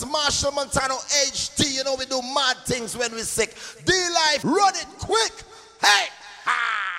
Marshall Montano HT. You know we do mad things when we sick. D-Life, run it quick. Hey! Ha!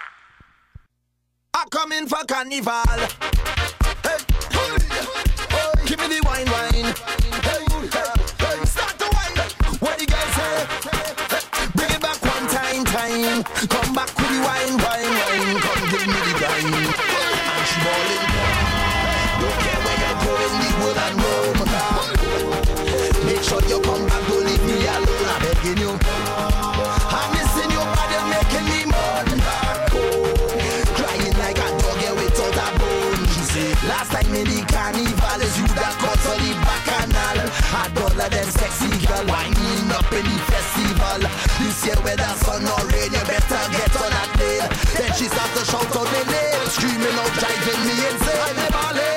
I come in for carnival. Hey, give me the wine. Hey, start the wine. What the guys say? Bring it back one time. Come back with the wine. Come give me the wine. And she ballin'. Don't care where you're going, the world and Rome. Make sure you come back, don't leave me alone. I'm begging you. I'm missing your body, making me moan. Crying like a dog without a bone. She say, last time in the carnival is you that caught on the bacchanal. I don't let them sexy girl winding up in the festival. This year whether sun or rain, you better get on that lane. Then she starts to shout out the name, screaming out, driving me insane. I'm balling.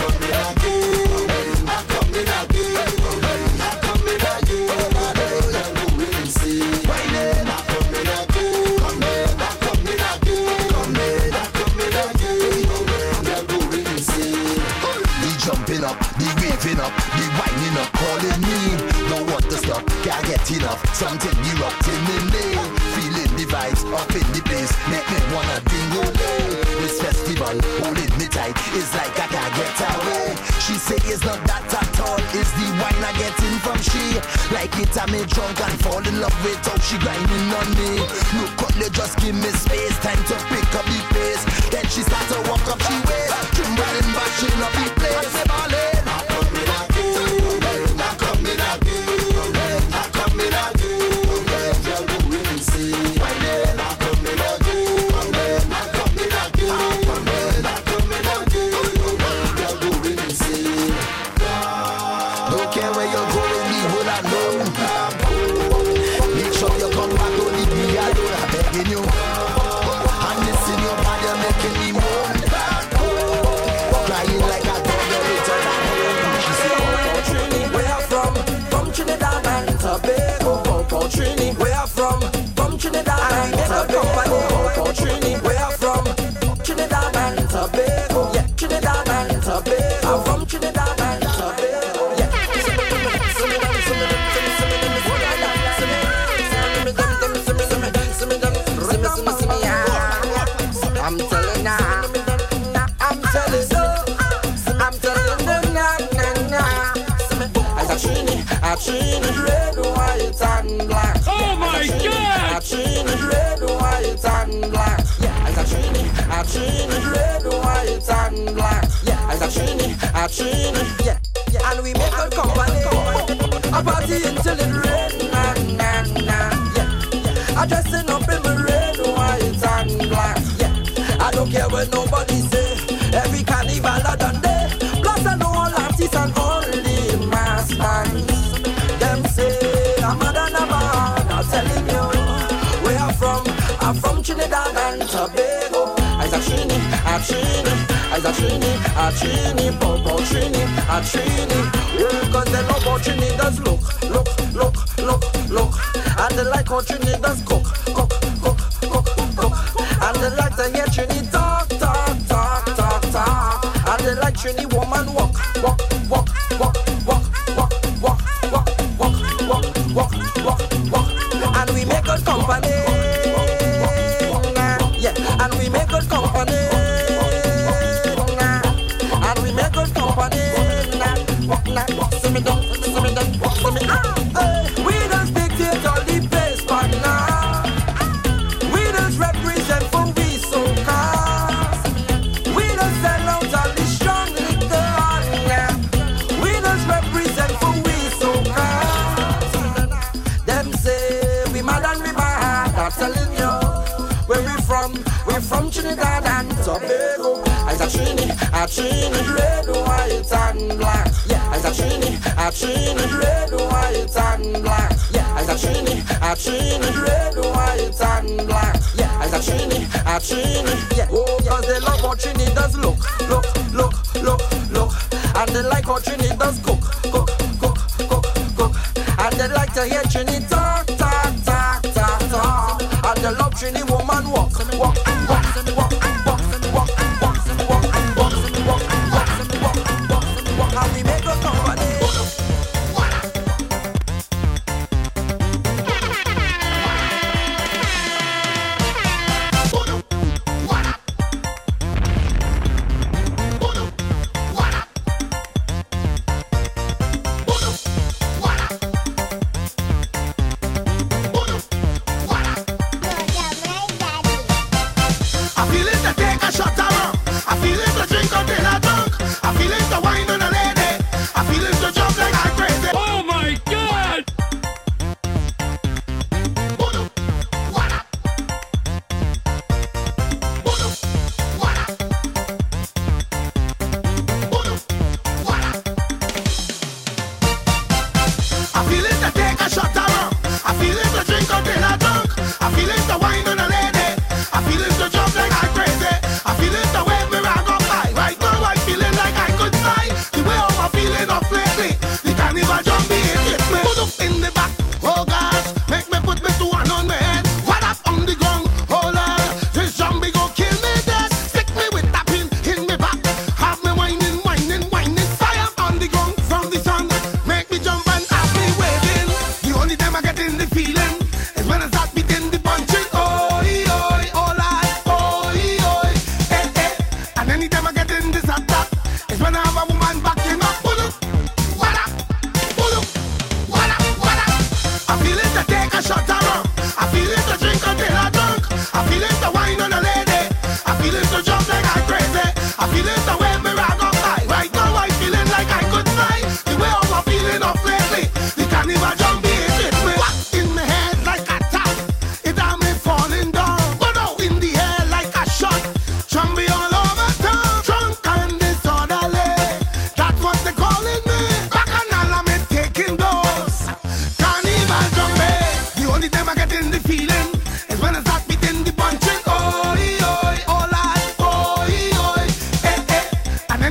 Up, the waving up, the winding up, calling me. Don't want to stop, can't get enough. Something erupting in me. Feeling the vibes up in the place, make me wanna dingle. This festival holding me tight, it's like I can't get away. She say it's not that at all, it's the wine I get in from she. Like it I me drunk and fall in love with how she grinding on me. No cutlet, just give me space, time to pick up the pace. Then she start to walk up she waist, trembling, bashing up the place. Trini, where I'm from Trinidad and Tobago. Trini, where I'm from Trinidad and Tobago. Yeah, Trinidad and Tobago. I'm from Trinidad and Tobago. Yeah. I'm telling you, I'm telling a Trini, red, white and black. Oh my God! A Trini, red, white and black. Yeah, as a Trini, red, white and black. Yeah, as a Trini, yeah. And we make a company, a party until it rain, yeah. I dressing up in the red, white and black. Yeah, I don't care what nobody say. Every carnival I done there. Plus I know all artists and all the masters. Them say I'm a man, I'm telling you where I'm from Trinidad and Tobago. As a Trini, Popo Trini, a Trini. Cause they love how Trini does look. And they like how Trini does cook. And they like to hear Trini talk. And they like Trini woman walk. And we make good company. Yeah, and we make good company. And we make good company. We don't dictate all the place, partner. We don't represent for we so cars. We don't sell out all the strong liquor. We don't represent for we so cars. Them say we mad and we bad. I'm telling you where we from. We're from Trinidad and Tobago. As a Trini, red, white and black. Yeah, as a Trini, red, white and black. Yeah, as a Trini, red, white and black. Yeah, as a Trini, yeah. Oh, cause they love how Trini does look. And they like how Trini does cook. And they like to hear Trini talk. And they love Trini woman walk. And we make a company.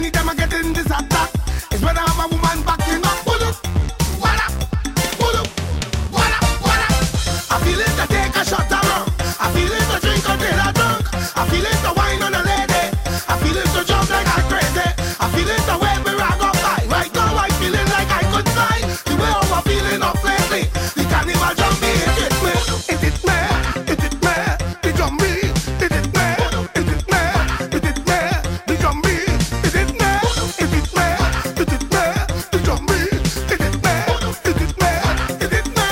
anytime I get in this attack, it's when I have a woman backing up. Pull up, walla, pull up, walla, walla. I feel it to take a shot of rum. I feel it to drink until I drunk. I feel it to wine on a lady. I feel it to jump like I'm crazy. I feel it to wave me rag up high. Right now I'm feeling like I could fly. The way I'm feeling off lately. The carnival jump me, it hit me, it hit me, it hit me. The jump me, it hit me, it hit me, it hit me. The jump me, it hit me, it hit me, it hit me. The jump me, it hit me, it hit me, it hit me.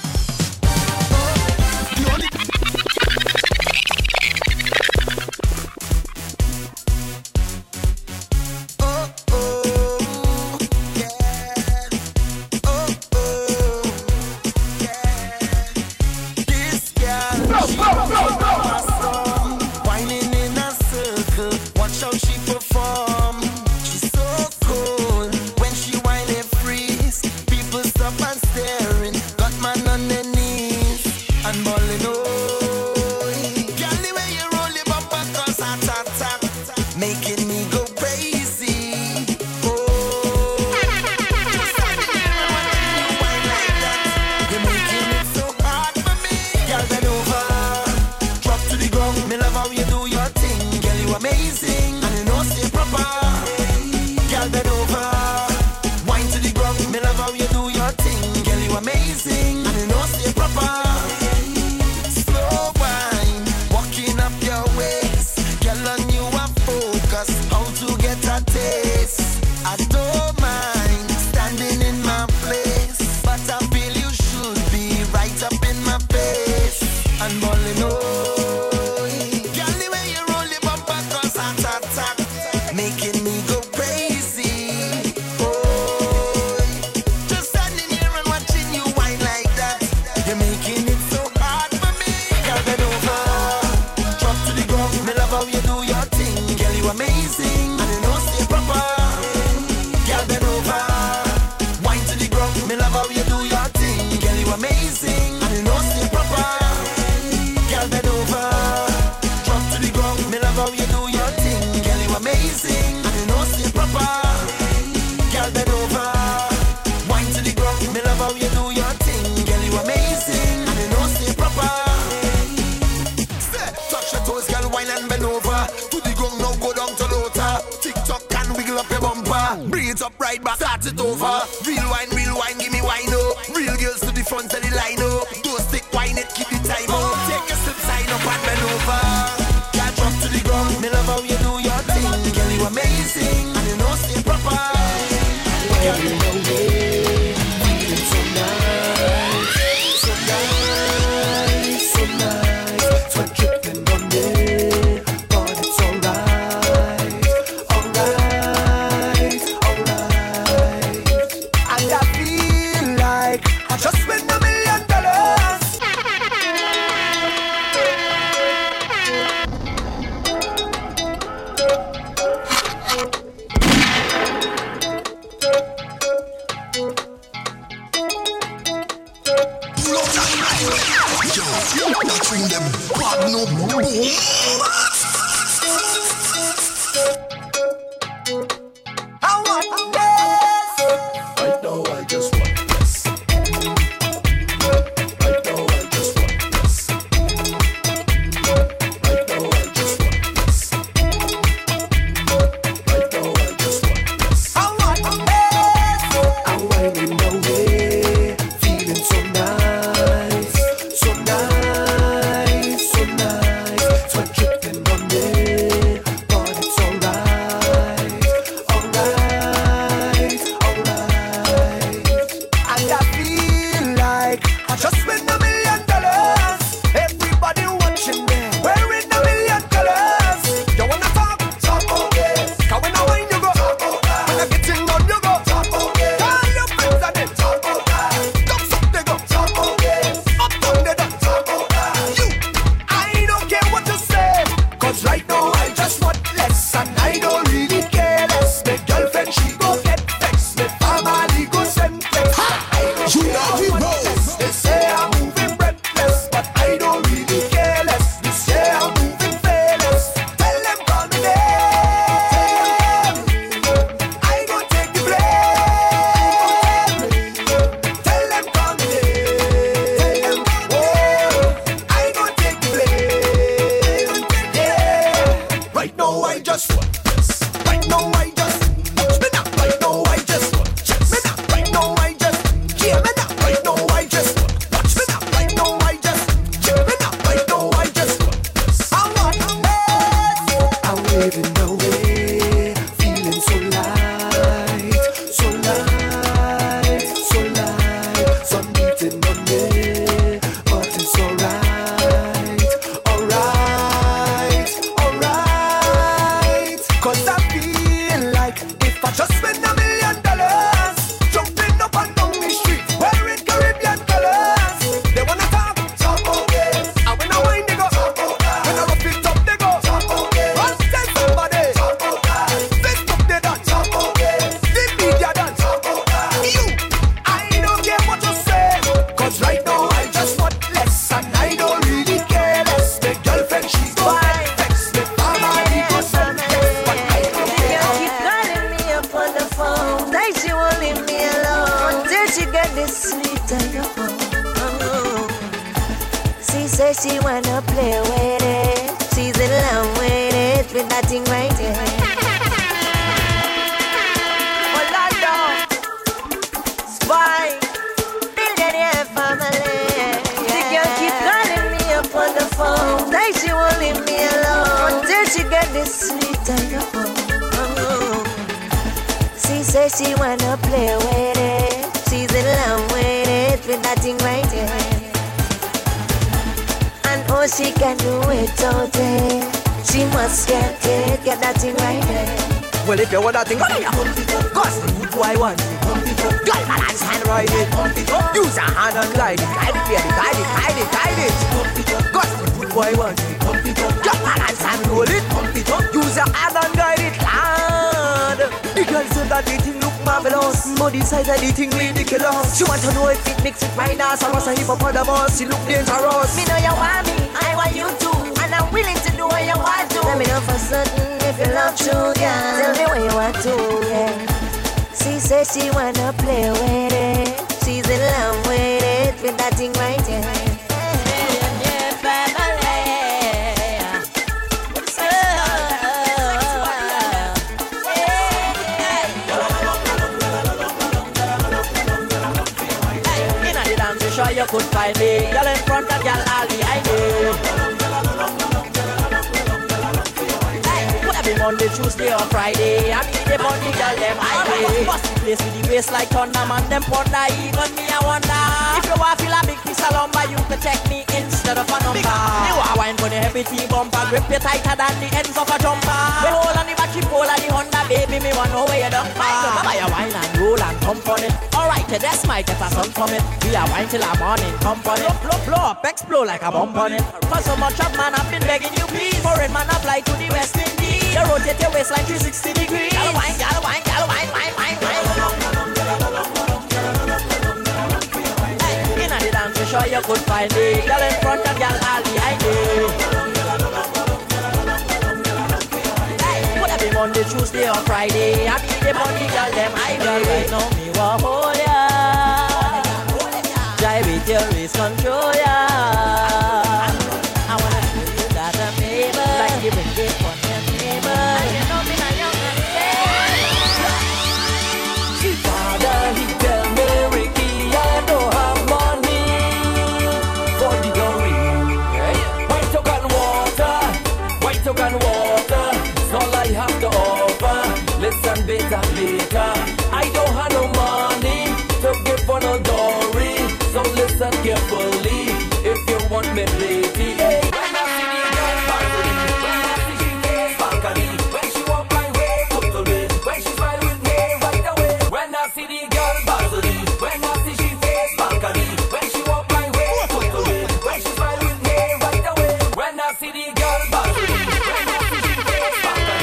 The only whining in a circle, watch how she perform. She's so cool when she whine and freeze. People stop and staring, got man on their knees and bawling. Oh, girl, the way you roll your bumper cause heart attack, making me go crazy. Oh, just standing here and watching you whine like that. You're making it so hard for me. Girl, bend over, drop to the ground. Me love how you do your thing. Girl, you amazing, and you know stay proper. Girl, bend over, wine to the ground. Me love how you do your thing. Girl, you amazing, and you know stay proper. Slow wine, walking up your waist. Girl, on you are focus, how to get a taste. I don't mind standing in my place, but I feel you should be right up in my face and bawling. Oh, girl, the way you roll your bumper cause heart attack, making me go crazy. Oh, just standing here and watching you whine like that. You're making it so hard for me. Girl, bend over, drop to the ground. Me love how you do your thing. Girl, you amazing, and you know stay proper. Girl, bend over, wine to the ground. Me love how you do your thing. Girl, you amazing, and you know stay proper. Girl, bend over, drop to the ground. Me love how you do your thing. Girl, you amazing, and you know stay proper. Girl, bend over, wine to the ground. Me love how you do your thing. Girl, you amazing, and you know stay proper. Say, touch your toes, girl, wine and bend over. To the ground, now go down to lower. Tick-tock and wiggle up your bumper. Bring it up right back, start it over. Real wine, give me wine up. Real girls to the front of the line up. Don't stick wine it, keep the time up. Take a step, sign up and bend over. Girl, drop to the ground. Me love how you do your thing. Girl, you amazing, and you know stay proper. Girl, you know it, feeling so nice, so nice, so nice. So dripping on me, but it's alright, alright, alright. And I feel like I just spent $1 million. Not bring them bad no boom. I want this. Right now I just want this. Right now I just want this. Right now I just want this. Right now I just want this. I want this. I'm whining away, feeling so nice, so nice, so nice. So dripping says she wanna play with it. She's in love with it, with that thing right there. Orlando, Spy, billionaire family. The girl keep calling me up on the phone, like she won't leave me alone until she get this sweet on the phone. She says she wanna play with it. She's in love with it, with that thing right there. And oh, she can do it all day. She must get it, get that thing right there. Well, if you want that thing, go there. Cause the good boy want it. Girl, balance and ride it. Use a hand and glide it. Guide it, baby, guide it, guide it, guide it. Cause the good boy want it. Girl, balance and roll it. Use a hand and guide it, lad. The girl said that the thing look marvelous, but the size of the thing ridiculous. She want to know if it mix with my ass or was a hippopotamus. She look dangerous. Me know you want me, I want you too, and I'm willing to do what you want to. Let me know for certain if you love true, yeah. Tell me what you want to, yeah. She says she wanna play with it. She's in love with it, with that thing right there. Sure you could find me, girl in front of girl all behind me. Hey, every Monday, Tuesday or Friday, I meet the money girl them highway. Bust the place with the bass like thunder, man them ponder. Even me I wonder if you want feel a big piece of lumber, you can check me instead of a number. You are wine for the heavy T-bumper, grip you tighter than the ends of a jumper. We hold on the battery pole and the Honda, baby, me want know where you done for. Buy a wine and roll and pump on it. Alright, that's my get a sun from it. We are wine till our morning, pump on it. Blow up, explode like a bomb on it. For so much of man, I've been begging you please. Foreign man, I fly to the West Indies. You rotate your waistline 360 degrees. Gotta wine, gotta wine, gotta wine, wine, wine, wine. Hey, in the dance, you sure you could find me. Girl in front and girl all behind me. Every Monday, Tuesday or Friday, I be the money girl them I be. Right now me want hold ya, drive with your wrist control ya. I wanna show you that I'm able, like you bring it on your neighbor. And you know me now young and She father, he tell me, Ricky, I don't have money for the dowry. White took and water, white took and water. All I have to offer, listen better, later. I don't have no money to give for no dowry, so listen carefully if you want me lady. Hey. When I see the girl balcony, when I see she face balcony, when she walk my way, totally, when she smile with me right away. When I see the girl balcony, when I see she face balcony, when she walk my way, totally, when she smile with me right away. When I see the girl balcony, when I see she face balcony.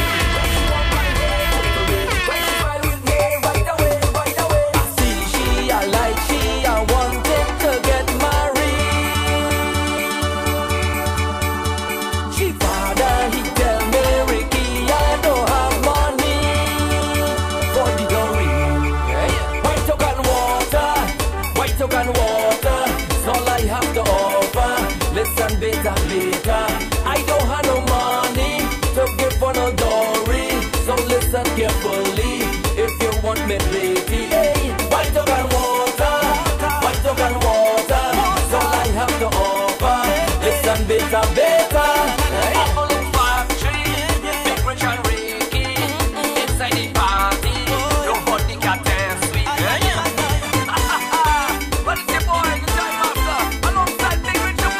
Later. I don't have no money to give for no dowry, so listen carefully if you want me lady. Hey, white dog and water, white dog and water, so I have to offer. Listen better, better. Apple factory, big rich and Ricky, inside the party, nobody can test sweet. But it's your boy, the time master, alongside big rich and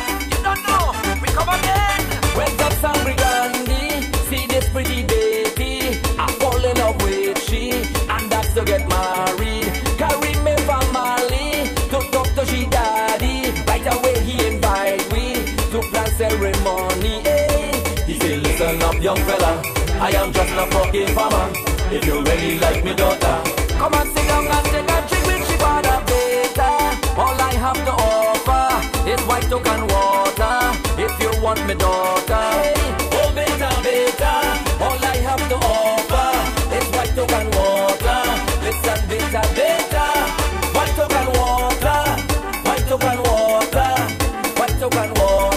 Sangre Gandhi, see this pretty baby, I fall in love with she, and that's to get married. Carry me family to talk to she daddy. Right away he invite me to plan ceremony. Hey. He say, listen up young fella, I am just a fucking farmer. If you really like me daughter, come and sit down and take a drink with she father beta. All I have to offer is white oak and water. If you want me daughter, hey, oh beta, beta. All I have to offer is white oak and water. Listen beta, beta. White oak and water, white oak and water, white oak and water.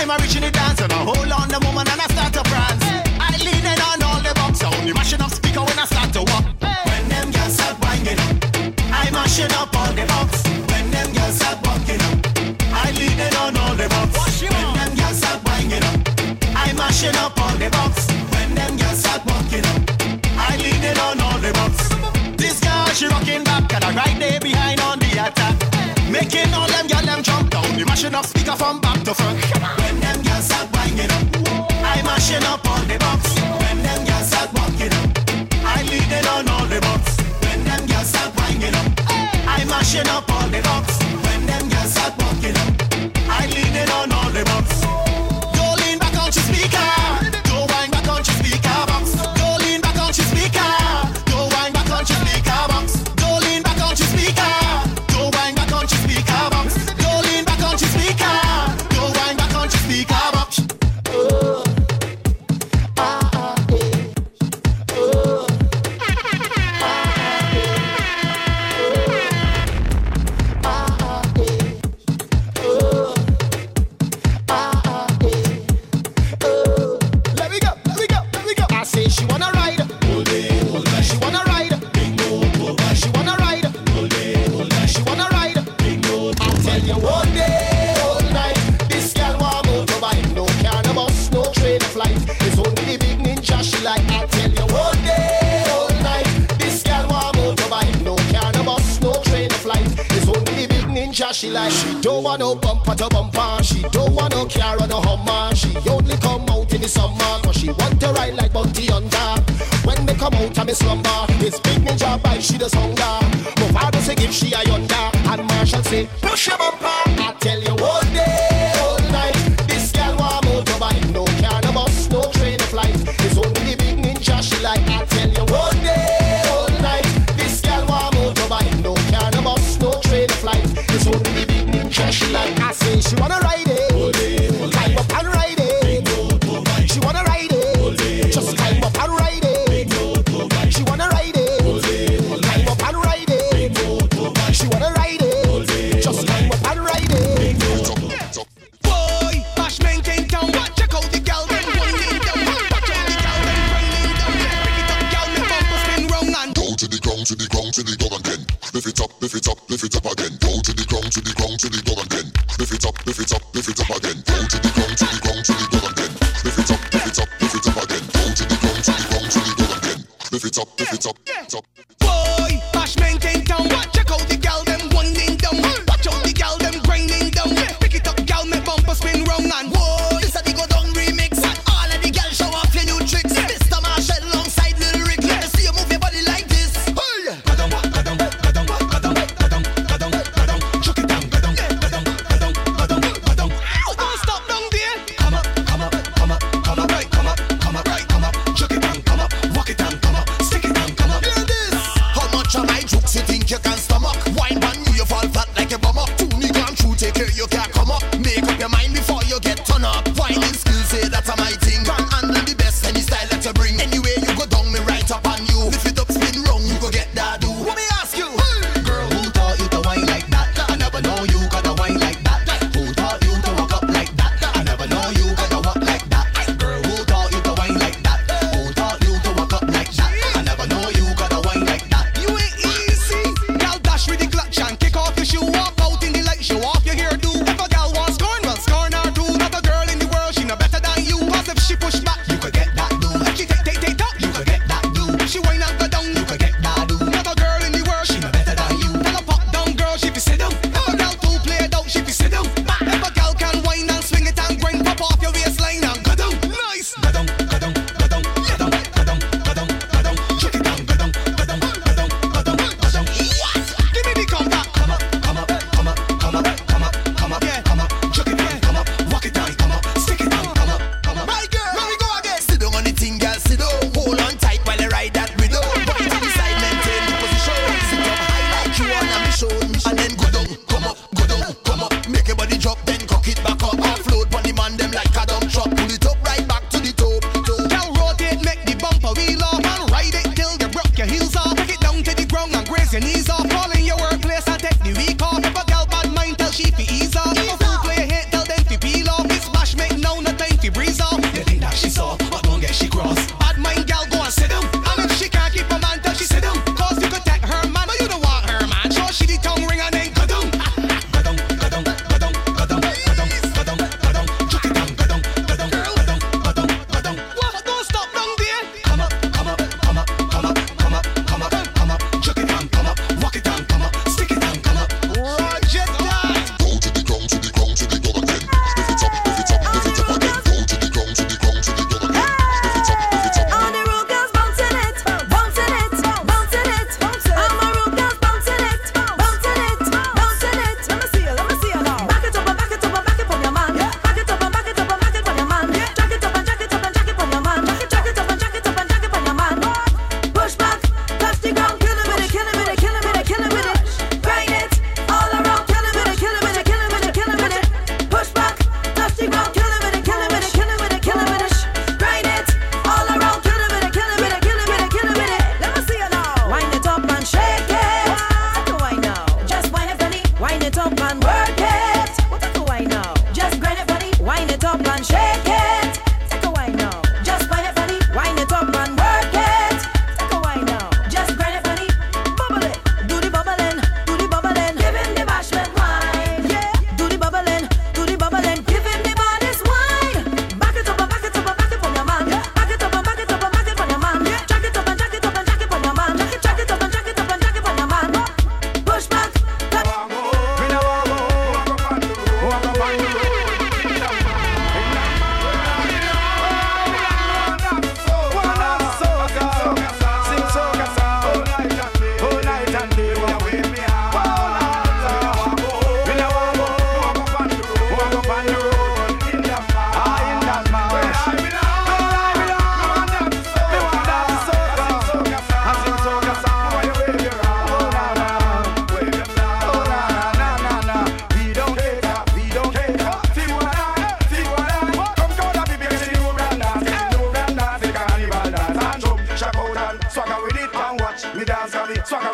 him a reach in the dance and I hold on the woman and I start to prance. I lean in on all the box sound, the mashing up speaker when I start to walk. When them girls start winding up, I mashing up all the box. When them girls start walking up, I lean in on all the box. When them girls start winding up, I mashing up all the box. When them girls start walking up, I lean in on all the box. This girl she rocking back and I right there behind on the attack, making all them girls them jump down. The mashing up speaker from back to front. When them girls start winding up, I mashing up all the box. When them girls start walking up, I leaning on all the box. When them girls start winding up, I mashing up all the box. When them girls start walking up, I leaning on all the box. Don't lean back on your speaker, don't wind back on your speaker box. Don't lean back on your speaker, don't wind back on your speaker box. Don't lean back on your speaker, don't wind back on your speaker box. Don't lean back on your speaker, don't wind back on your speaker box. She wanna ride, she wanna ride, she wanna ride, she wanna ride. I'll tell you one day, all night, this girl want motorbike, no car, no bus, no train, no flight. It's only the big ninja she like. I'll tell you one day, all night, this girl want motorbike, no car, no bus, no train, no flight. It's only the big ninja she like. She don't want no bumper to bumper, she don't want no car or no Hummer. She only come out in the summer, cause she want to ride like Bounty Hunter. When they come out of me slumber, this big ninja bike she does hunger. My father say give she a yonder, and Marshall say push your bumper. I tell you one day, all night, this girl want motorbike, no car, no bus, no train, no flight. It's only the big ninja she like. I tell you one day, all night, this girl want motorbike, no car, no bus, no train, no flight. It's only the big ninja she like. I say she wanna ride it, climb up and ride it. She wanna ride it, just climb up and ride it. She wanna ride it, climb up and ride it. She wanna ride it, just climb up and ride it. Boy, Bashman came down, check out the girl them winding down. Watch out the girl them grinding down. Pick it up, girl, me bumper spin round and go to the ground, to the ground, to the ground again. Lift it up, lift it up, lift it up again. Go to the ground, to the ground, to the ground again. Lift it up, lift it up, lift it up again. Go to the ground, to the ground, to the ground again. Lift it up, lift it up, lift it up again. Go to the ground, to the ground, to the ground again. Lift it up, top. boy, Bashman came down. Check out the girl them winding down. Watch out the girl them grinding down. Pick it up, girl, me bumper spin round and whoa. This a the go down remix. All of the girls show off your new tricks. Mr. Marshall alongside Lil Rick. Let me see you move your body like this. Gadong, gadong, gadong, gadong, gadong, gadong, gadong. Chuck it down, gadong, gadong, gadong, gadong, gadong. Don't stop down there. Come up, come up, come up, come up, right, come up, right, come up. Chuck it down, come up, walk it down, come up, stick it down, come up.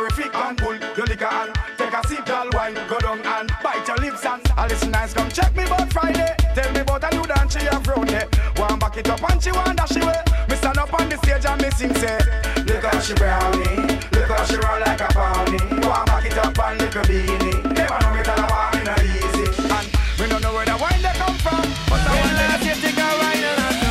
terrific and pull your liquor and take a sip, girl wine, go down and bite your lips and listen nice, come check me about Friday. Tell me about a new dance she have round there. One back it up and she want dash away. Me stand up on the stage and me sing say, look how she brownie, look how she roll like a pony. One back it up and lick a beanie. Never know me tell her why me not easy. And we don't know where the wine they come from, but I want to see take a wine and a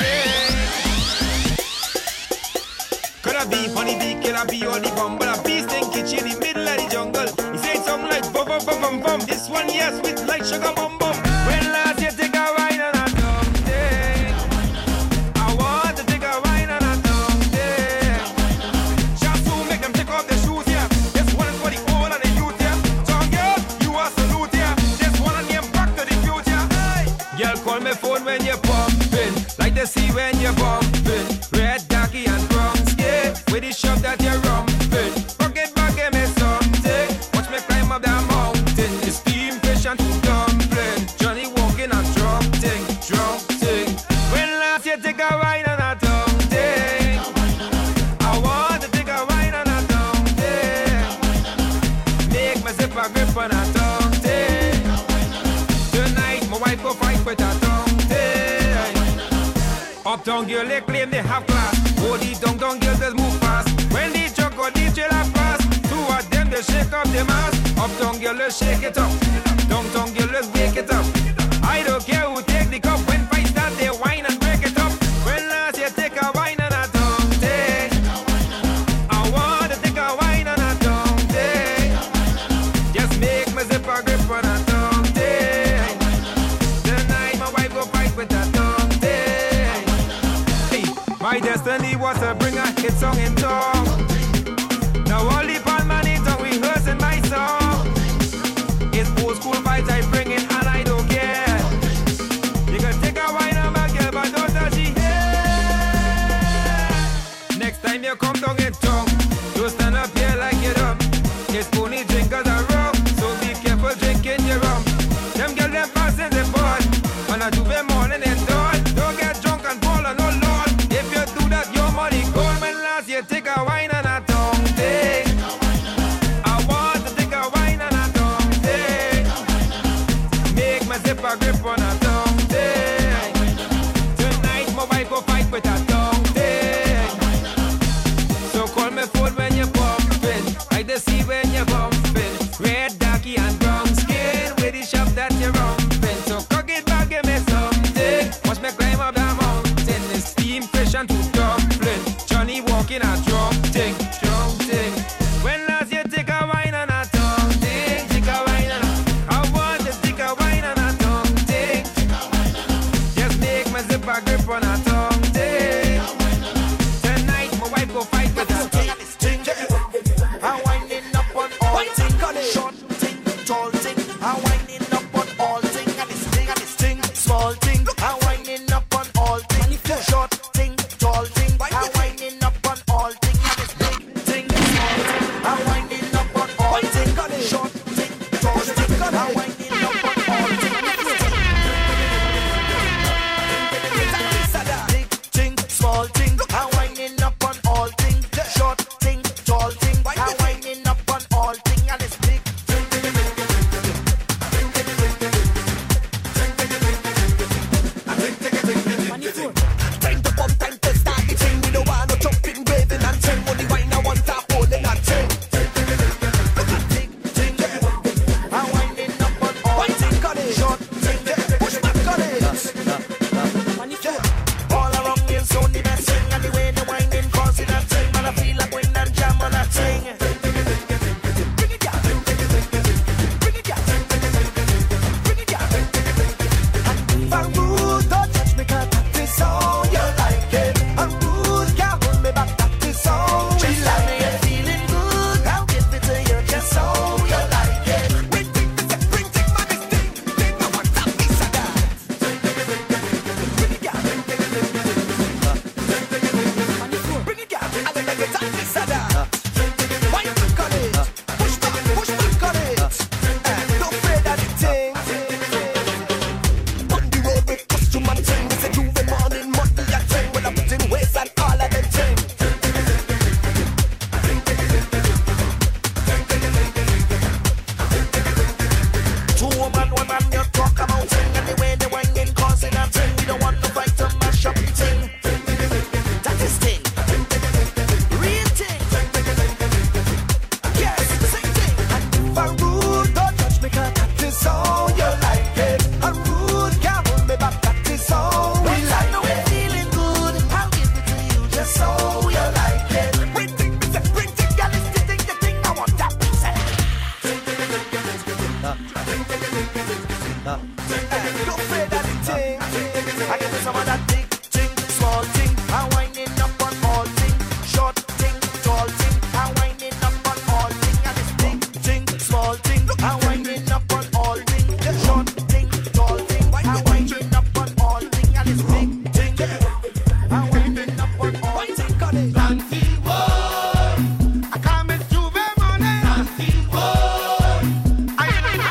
could I be funny, be kill, I be all the bum, but I be stinky in the middle of the jungle. He said something like bum bum bum bum bum. This one yes, sweet like sugar bum bum. When last you take a wine and a tongue day, I want to take a wine and a tongue day. Just to make them take off their shoes, yeah. This one is for the old and the youth, yeah. Tongue girl, you are salute, yeah. This one and them back to the future. Hey. Girl, call me phone when you're pumping, like the sea when you're bumping. Red, darky and brown. With the shop that you're rumping, forget back, give me something. Watch me climb up that mountain. The steam fish and two dumpling. Johnny walking and drop ting. When last you take a wine and a tongue day, I want to take a wine and a tongue day. Make me zip a grip on a tongue day. Tonight my wife go fight with a tongue day. Uptown girl they claim they have class. Oh, the down girls just move fast. When the truck or the trailer pass, two of them they shake up the mass. Uptown girl let's shake it up. Downtown girl let's wake it up. I don't care who take the cup. When fight start they whine and break it up. When last you take a wine and a tongue day, I want to take a wine and a tongue day. Just make me zip a grip on a tongue day. Tonight my wife go fight with a tongue day. Hey, my destiny was to bring a hit song in tongue. Now all the band man in tongue rehearsing my song. It's old school vibes I bring in and I don't care. You can take a wine on my girl but don't touch it here. Next time you come down in tongue, don't stand up here like you're dumb. It's only drinkers are rum, so be careful drinking your rum. Them girls them passing the board on a Tuesday morning and dawn. Don't get drunk and fall on no lord. If you do that your money gone. When last you take a wine and a tongue day, I want to take a wine and a tongue day. Make my zip a grip on a tongue day. Tonight my wife go fight with a tongue day. So call me phone when you're bumping, like the sea when you're bumping. Red, darky and brown skin with the shop that you're rumping. So cock it back, give me something. Watch me climb up that mountain. The steam fish and two dumpling. Johnny walking a drum ting. When last you take a wine and a tongue ting, take a wine and a, I want to take a wine and a tongue ting. Just make me zip a grip on a tongue ting. Tonight my wife go fight with a tongue ting. I'm winding up on all ting, short ting, tall ting. I'm winding up on all ting, and this ting, small ting. I'm winding up on all ting, short ting, tall ting. I'm winding up on all ting, and this big ting, small ting. I'm winding up on all ting, short ting, tall ting. I'm winding up on all ting. get some of that big thing, small thing, and winding up on all thing, short thing, tall thing, and winding up on all thing, and this big thing, small thing, and winding up on all thing, short thing, tall thing, and winding up on all thing, and this big thing, and winding up on all thing. Planty World, I come into the morning. Planty World, I am a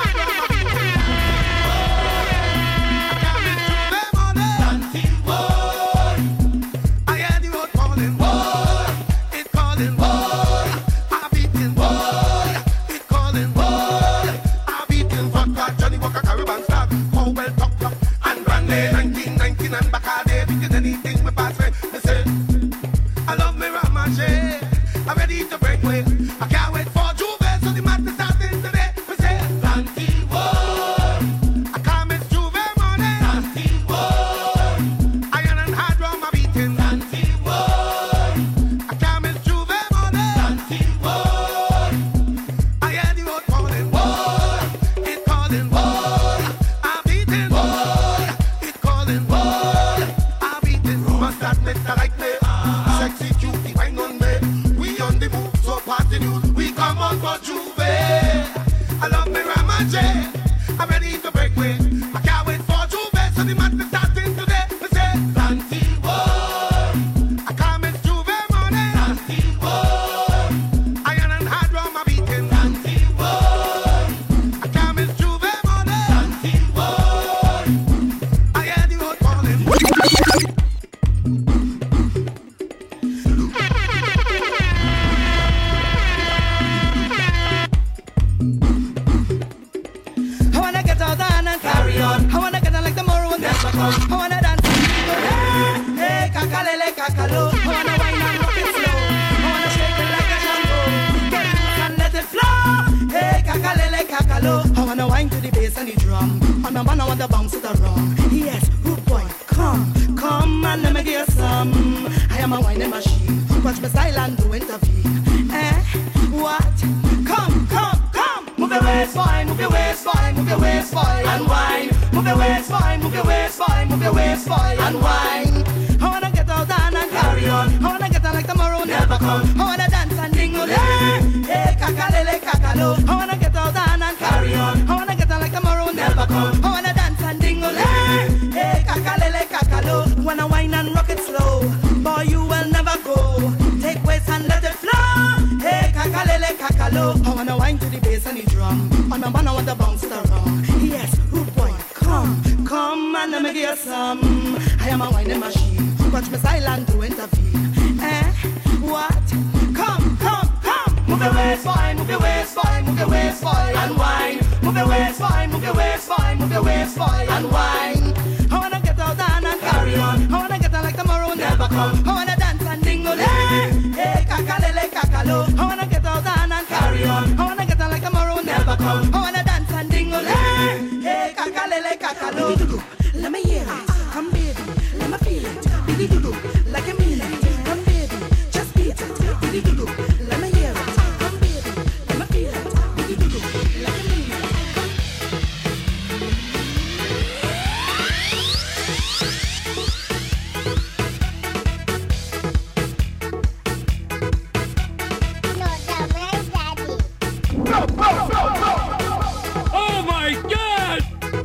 I'm ready to break away. I can't wait for Juve, so the match is starting today. We say, Planty World, I come in Juve morning. Planty World, iron and hard drum are beating. Planty World, I come in Juve morning. Planty World, I hear the road calling. World, it calling. World, I'm beating. World, it calling. World, I'm beating. Must admit I like me. Sexy cutie, wine on me. On the move, so party news, we come on for Juve. I love me Ramaje, I'm ready to break away. I can't wait for Juve, so the match is starting today. We say, Planty World, I come in Juve morning. Planty World, iron and hard drum are beating. Planty World, I come in Juve morning. Planty World, I hear the road calling. I wanna get on like tomorrow and never come. I wanna dance and go, hey, kakalele, kakalo. I wanna wine and rock it slow. I wanna shake it like a shampoo. Get loose and let it flow. Hey, kakalele, kakalo. I wanna wine to the bass and the drum. And the man I wanna bounce it around. Yes, rude boy, come and let me get some. I am a whining machine. Watch my style and do intervene. What? Come. Move your waist, boy, move your waist, boy, move your waist, boy, and wine. Move your waist, boy, move your waist, boy, move your waist, boy, and wine. I wanna get out and carry on. I wanna get on like tomorrow never come. I wanna dance and dingle, hey, kakalele, kakalo. I wanna get out and carry on. I wanna get on like tomorrow never come. I wanna dance and dingle, hey, kakalele, kakalo. Wanna wine and rock it slow, boy, you will never go. Take waist and let it flow, hey, kakalele, kakalo. I wanna wine to the bass and the drum. On my man, I want to bounce it around. Yes, rude boy, come and let me get some. I am a whining machine. Watch my silent to intervene. What? Come. Move your waist, boy, move your waist, boy, move your waist, boy, and wine. Move your waist, boy, move your waist, boy, move your waist, boy, and wine. I wanna get out and carry on. I wanna get on like tomorrow never come. I wanna dance and dingle, hey, kakalele, kakalo. I wanna get out and carry on. I wanna get on like tomorrow never come. I wanna dance and dingle, hey, kakalele, kakalo. Let me hear it, come baby, let me feel it. Diddy do do, like a mean it. Come baby, just beat it. Diddy do do, let me hear it. Come baby, let me feel it. Diddy do do, like a mean it. Oh my God!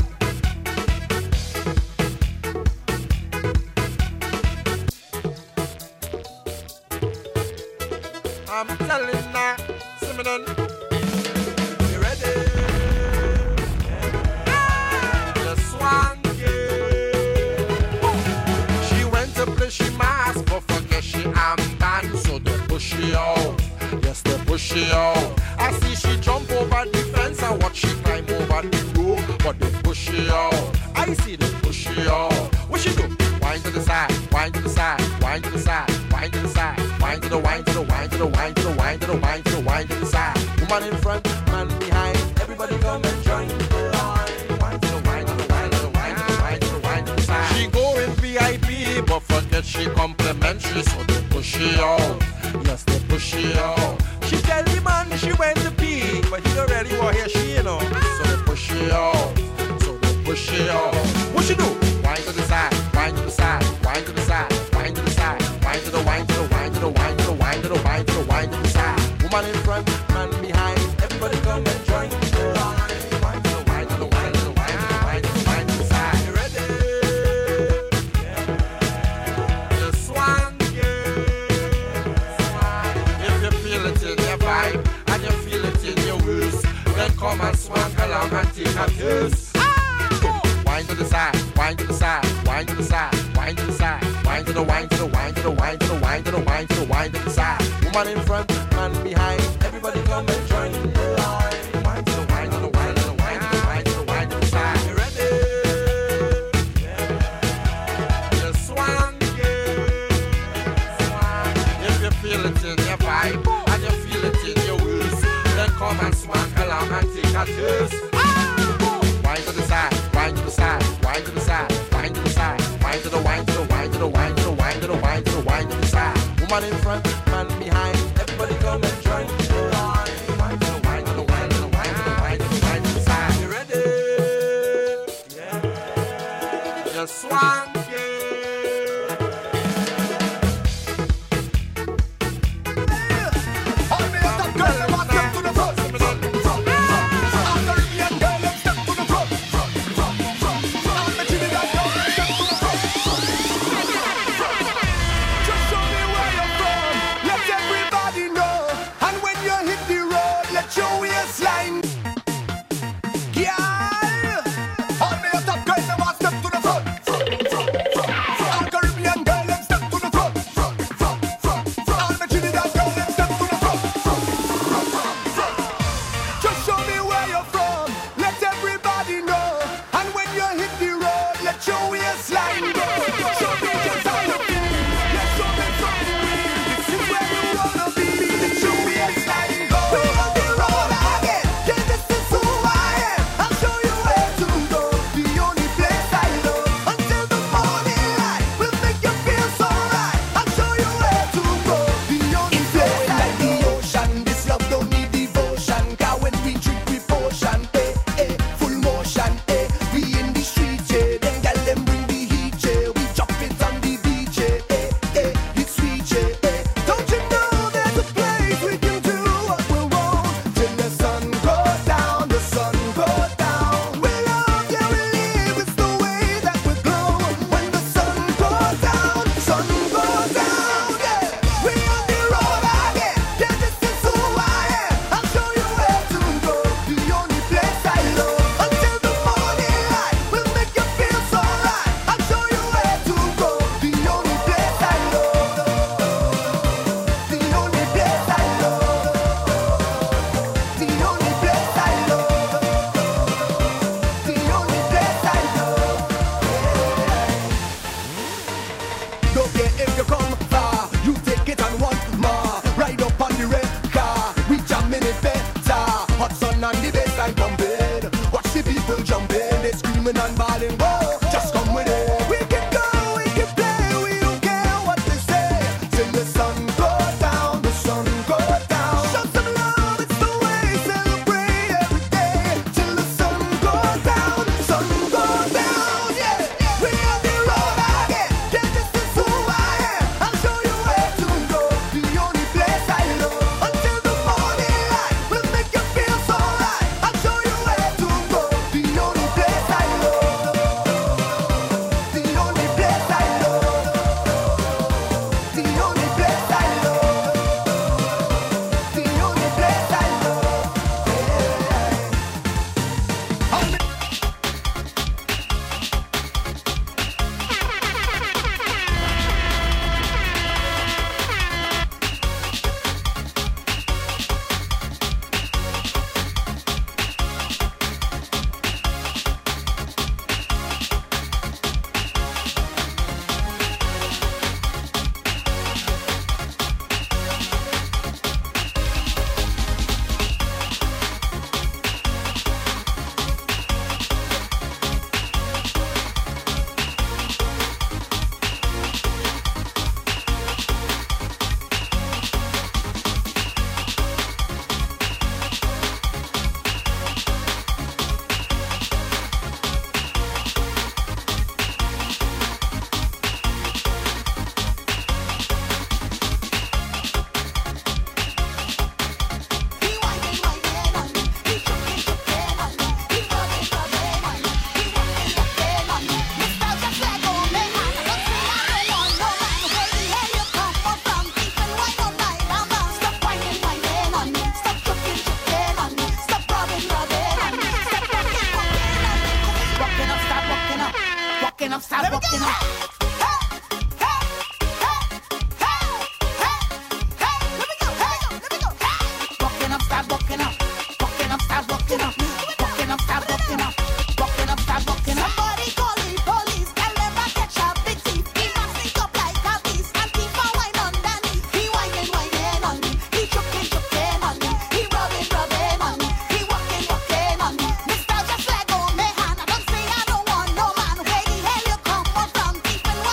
I'm telling now, Simon, you ready? The swan girl. She went to play she mask, but forget she am banned, so they push she out. Yes, they push she out. I see she jump over the fence and watch she climb over the roof, but they push she out. I see they push she out. What she do? Wind to the side, wind to the side, wind to the side, wind to the side, wind to the wind to the wind to the wind to the wind to the wind to the wind to the side. Woman in front, man behind. Everybody come and join the line. Wind to the wind to the wind to the wind to the wind to the wind to the side. She go in VIP, but forget she complimentary, so they push she out. Yes, they push she out. She tell the man she went to pee, but he already was here, she, you know. So they push she out. So they push she out. What she do? Wind to the side, wind to along and take a taste. Wine to the side, wine to the side, wine to the side, wine to the side, wine to the wine to the wine to the wine to the wine to the wine to the wine to the side. Woman in front, man behind, everybody come and join the line. Wine to the wine to the wine to the wine to the wine to the wine to the side. You ready? Yeah. You swang, yeah. If you feel it in your vibe and you feel it in your waist, then come and swang along and take a taste. Wine to the side, wine to the side, wine to the side, wine to the side, wine to the wine to the wine to the wine to the wine to the wine to the wine to the side. Woman in front, man behind, everybody come and join the line. Wine to the wine to the wine to the wine to the wine to the wine to the side. You ready? Yeah. You swang, walking up. Walking up, start walking up. Walking up, start walking up. Walking up, start walking up. Walking up, start walking up. Somebody call the police. Tell them I catch a big thief. He must up like a beast. And keep a wine underneath. He whining on me. He choking on me. He rubbing on me. He walking on me. Mister, just let go my hand. I don't say I don't want no man. Where the hell you come from? People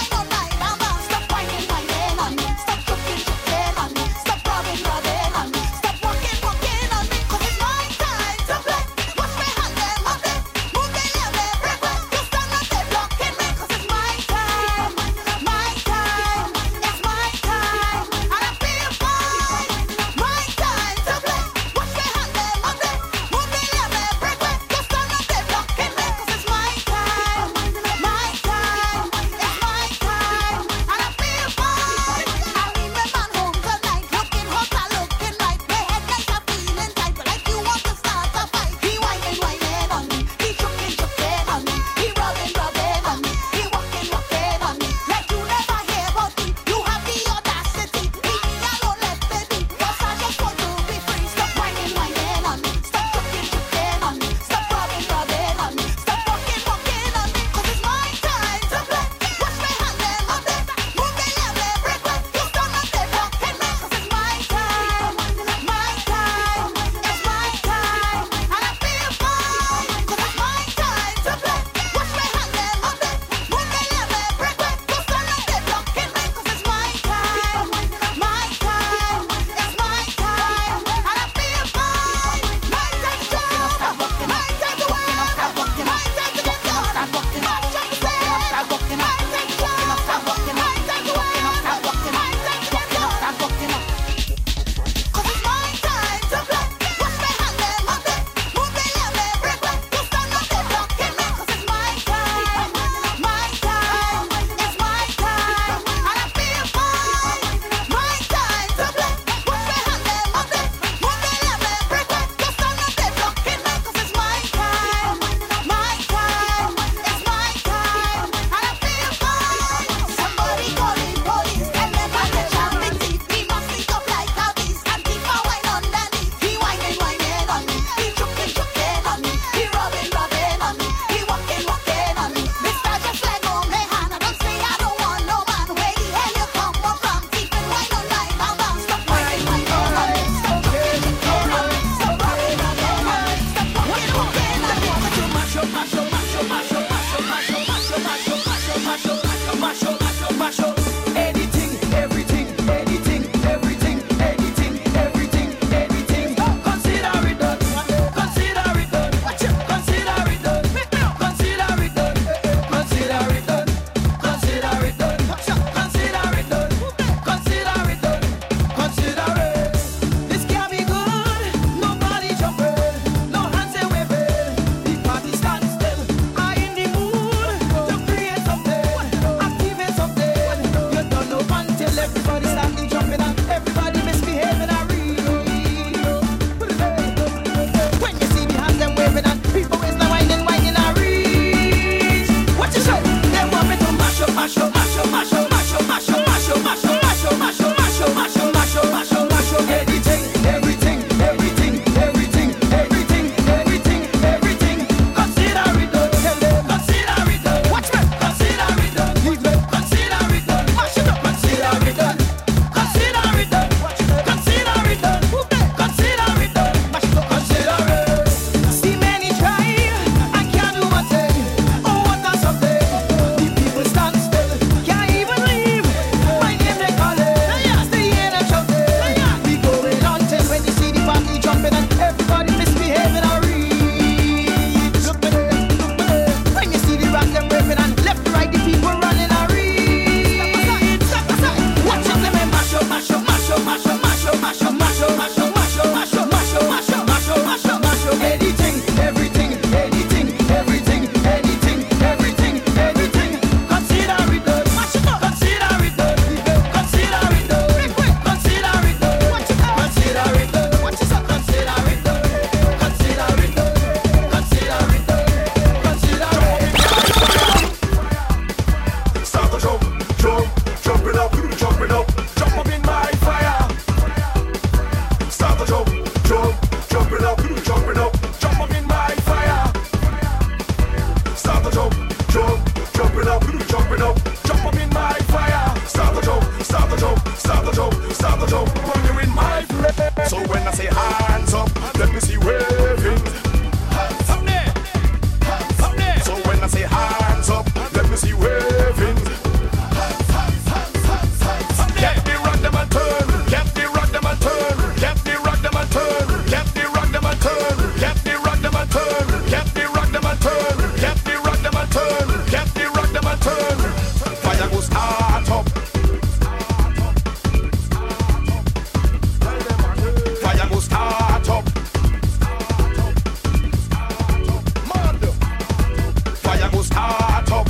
Start to jump, jump, jump it up in my fire. Start to jump, jump, jump it up in my fire. Start to jump, jump, jump it up in my fire. Start to jump, start to jump, start to jump, start to jump. When you're in my flame. So when I say hands up, let me see waving. Hands up there, hands up there. So when I say hands up, let me see waving. Hands, hands, hands, hands, hands up there. Get the rock them and turn, get the rock them and turn, get the rock them and turn, get the rock them and turn, get the rock them and turn, get the rock them and turn, get the rock them and turn, get the rock them and turn. Fire goes start up. Fire goes start up. Mad. Fire goes start up.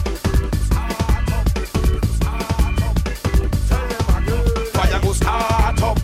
Fire goes start up.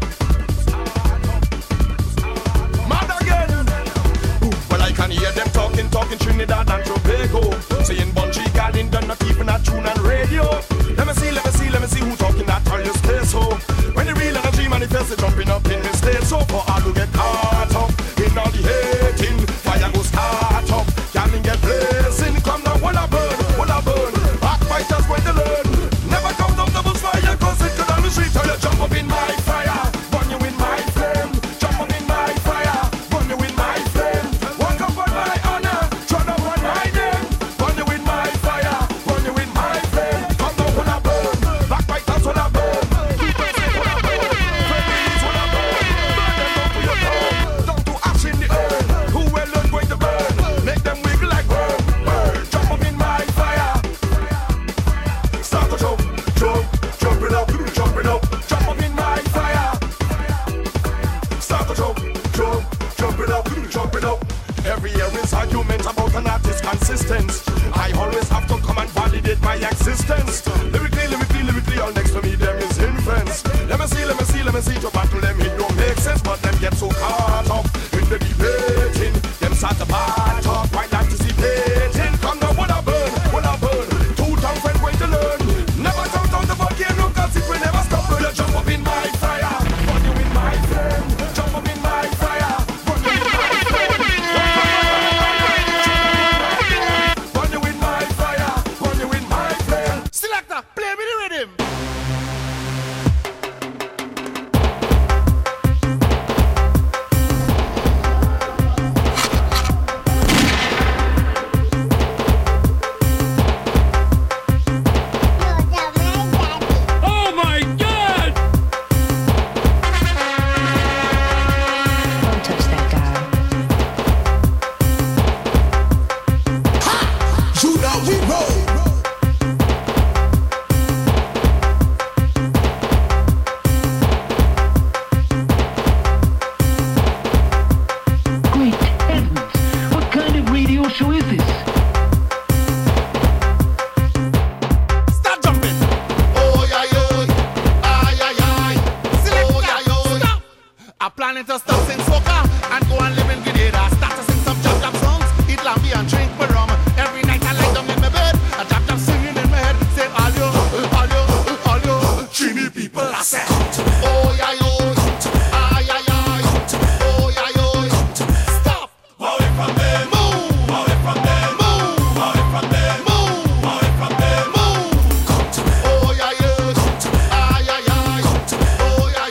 Mad again. Well, I can hear them talking Trinidad and Tobago, saying Bunchy Garden done not even a tune and radio. Let me see who talking that on your space. So when the real energy manifests, it jumping up in the state. So for all who get caught up in all the hating, fire go start up. Can't get blazing. Come now, what a burn. Backbiters going to learn. Never come down the bush fire, cause it could on the street. Tell you jump up in my fire, burn you in my flame. Jump up in my fire, burn you in my flame. Walk up on my honor, tread up on my name. Burn you in my fire, burn you in my flame. Come now, what a burn. Backbiters what a burn. People say what a burn. Friendlies what a burn. Burn them down to your tongue, down to ash in the earth. Who will learn going to burn? Make them wiggle like burn. Jump up in my fire. Start to jump, jump it up, jump up in my fire. Start to jump it up. Every year is argument about an artist's consistence. I always have to come and validate my existence. Lyrically, all next to me there is influence. Let me see to battle them, it don't make sense, but them get so caught up in the debating. Them start to part up while anticipating. Come now, what a burn. Two tongue friends going to learn. Never jump down the volcano, cause it will never stop. You jump up in my fire, burn you in my flame. Jump up in my fire, burn you in my flame. Burn you in my fire, burn you in my flame. Selector, play me the rhythm. Oh my God! Don't touch that guy. You know we roll. Great heavens! What kind of radio show is this? Start jumping. Oh yeah, ay ay ay. Oh yeah, stop. I'm planning to stop sing soca and go and live in Grenada. Start to sing some jump songs, eat lambi and drink my rum. Every night I lie down in my bed, I jump singing in my head, say all you, Trini people I say. Oh yeah, ay ay ay. Oh yeah, stop. Away from them, move. Away from them, move. Away from them, move. Away from them, move. Oh yeah, ay ay ay. Oh yeah,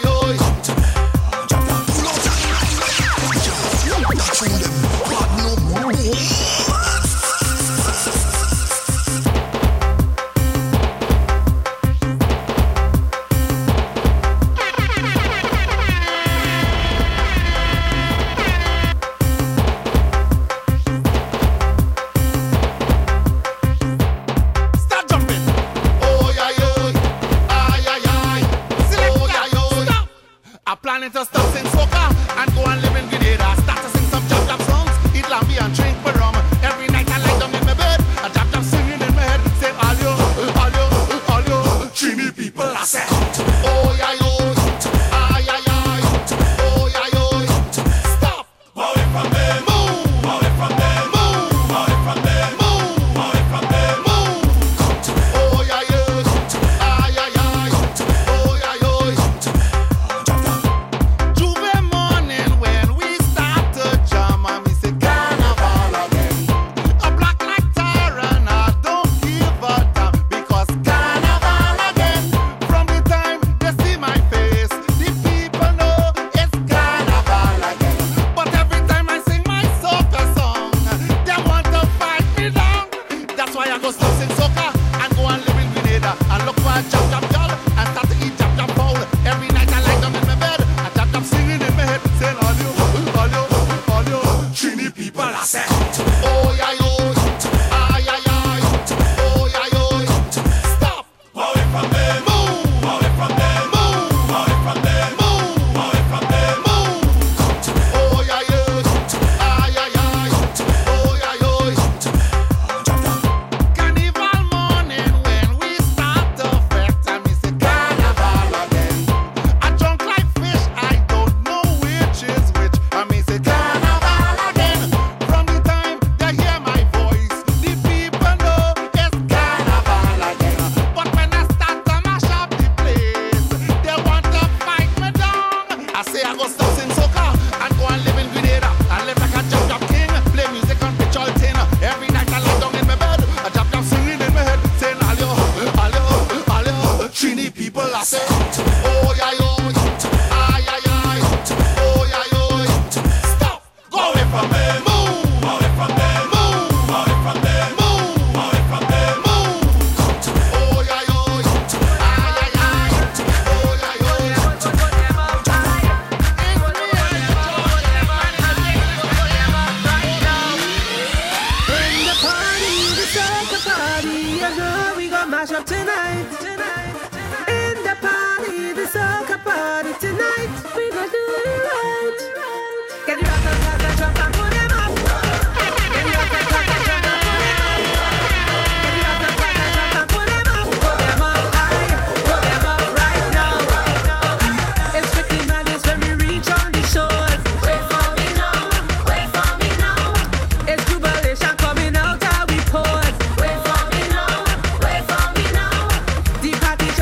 planning to stop sing soca and go and live in Grenada. Start to sing some jab songs, eat lambi and drink my rum. Every night I lie down in my bed, I jab singing in my head, say all you, Trini people I say. Oh yeah yo, ay ay ay. Oh yeah yo, stop. Away from them, move. Away from them, move. Away from them, move. Away from them, move. Oh yeah yo.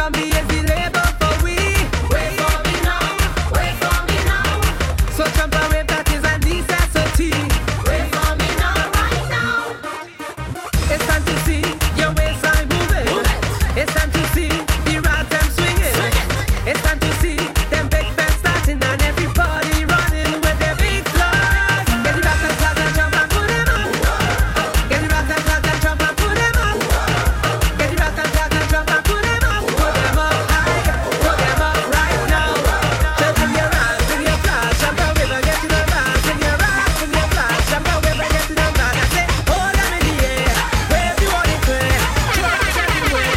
zombie is the label for we. Wait for me now, wait for me now. So jump and wave, that is a necessity. Wait for me now, right now. It's time to see your waistline moving. It's time to see the rats them swinging. It's time to see them big fans starting and everybody running with their big flags. Get the rats and flags and jump and put them on. Get the rats and flags and jump and put them on. Get the rats and flags and jump and put them on. Put them up high, put them up right now. Jump in your rats, in your flash, jump and wave and get to the rats. In your rats, in your flash, jump and wave and get to the rats. I say, hold them in the air, wave you on the train, trucks everywhere.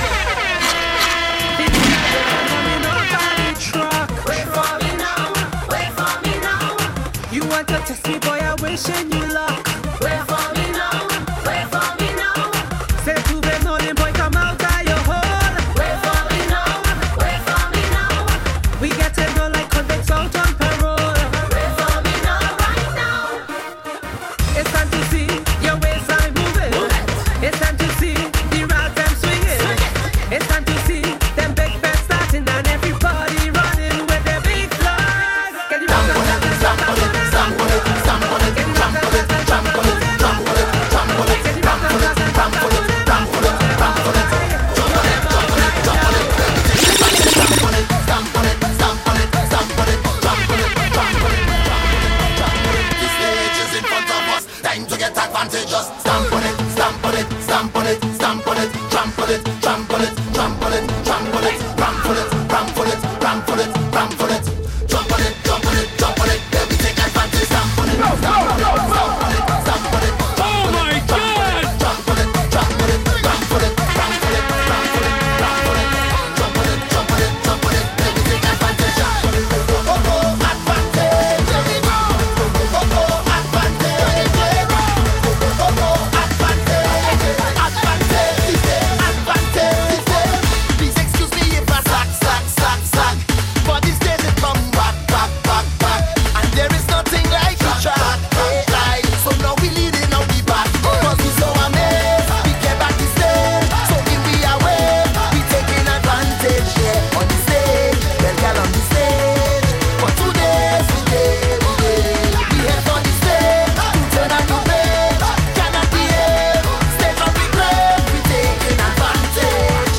Wait for me now, wait for me now. You want to test me, boy, I'm wishing you luck. Wait for me now, wait for me now. Say to the morning, boy, come out of your hole. Wait for me now, wait for me now. We get to go like convicts out on parole. Wait for me now, right now. It's time to see your waistline moving. It's time to see the rats them swinging. It's time to see them big fans starting and everybody running with their big flags. Get the rats and jump on it, stamp on it, stamp on it, jump on it, jump on it, jump on it, jump on it, jump on it, jump on it, jump on it, jump on it, jump on it, jump on it, jump on it, stamp on it, stamp on it, stamp on it, stamp on it, jump on it, jump on it, jump on it. The stage is in front of us, time to get advantage. Just stamp on it, stamp on it, stamp on it, stamp on it, jump on it, jump on it, jump on it, jump on it, ramp on it, ramp on it, ramp on it, ramp on it, jump on it, jump on it, jump on it. Let me take advantage. Stamp on it, stamp on it, stamp on it, stamp on it. Oh my God! Jump on it, jump on it, ramp on it, ramp on it, ramp on it, ramp on it, jump on it, jump on it, jump on it. Let me take advantage. Oh oh, advantage. Oh oh, advantage. Oh oh, advantage. Advantage. Advantage. Please excuse me if I slack. For these days it come back. And there is nothing like the track. So now we leading, now we back. Cause we so amazed, we get back the stage. So if we away, we taking advantage. Yeah, on the stage, well girl on the stage. For 2 days, we head on the stage. To turn out the page, cannot behave. Stage on the grave, we taking advantage.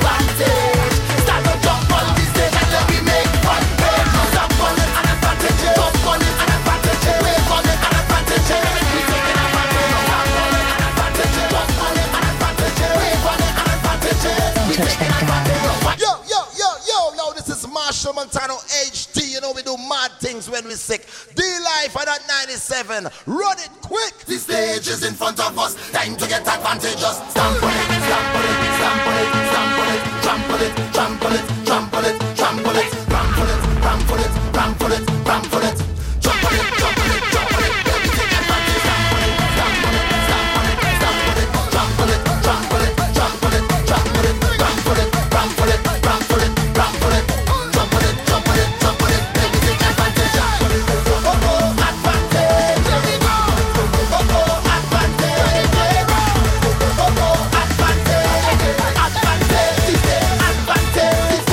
Start to jump on the stage and let me make one page. Jump on it and advantage. Jump on it and advantage. Wave on it and advantage. We taking advantage. Jump on it and advantage. Jump on it and advantage. Wave on it and advantage. We taking advantage. Yo, now this is Marshall Montano HD. You know we do mad things when we sick. D-Life at that 97. Run it quick. The stage is in front of us. Time to get advantage. Just stamp on it, stamp on it, stamp on it, stamp on it, jump on it, jump on it, jump on it, jump on it, ramp on it, ramp on it, ramp on it, ramp on it, jump on it, jump on it, jump on it. Let me take advantage. Stamp on it, stamp on it, stamp on it, stamp on it, jump on it, jump on it, jump on it, jump on it, ramp on it, ramp on it, ramp on it, ramp on it, jump on it, jump on it, jump on it. Let me take advantage. Oh oh, advantage. Oh oh, advantage. Oh oh, advantage.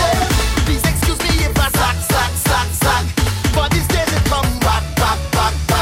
Advantage. Please excuse me if I slack. For these days it come back.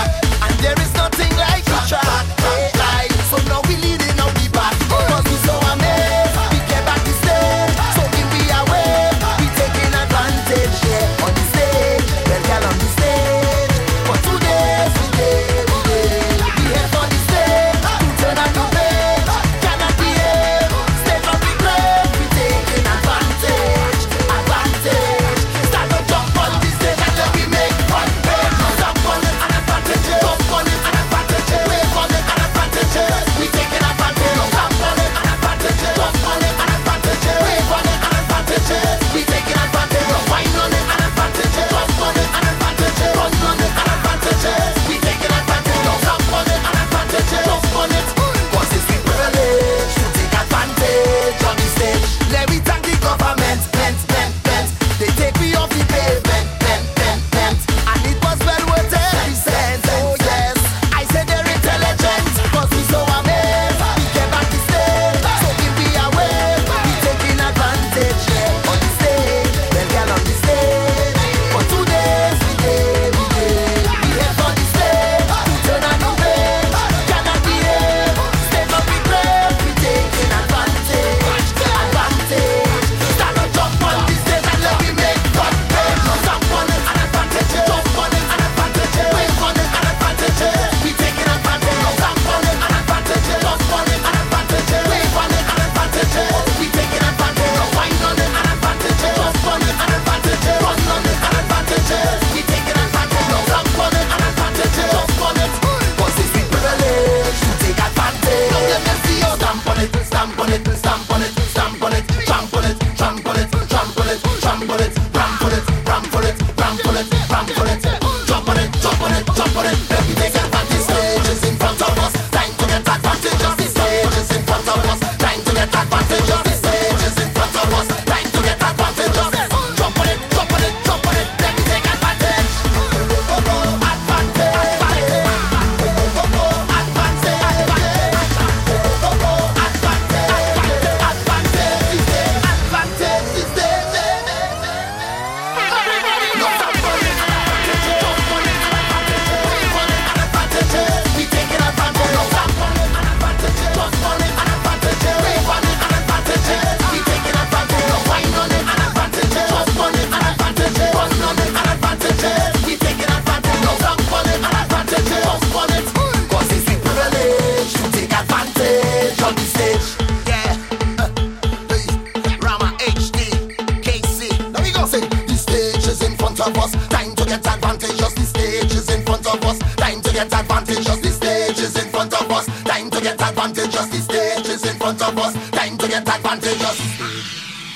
get advantage, just the stage is in front of us. Time to get advantage, just the stage is in front of us. Time to get advantage, just the stage.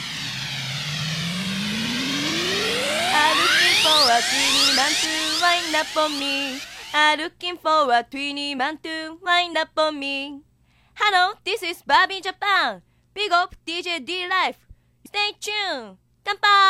I'm looking for a 20 man to wind up on me. I'm looking for a 20 man to wind up on me. Hello, this is Bobby Japan. Big up DJ D Life. Stay tuned. Kanpai!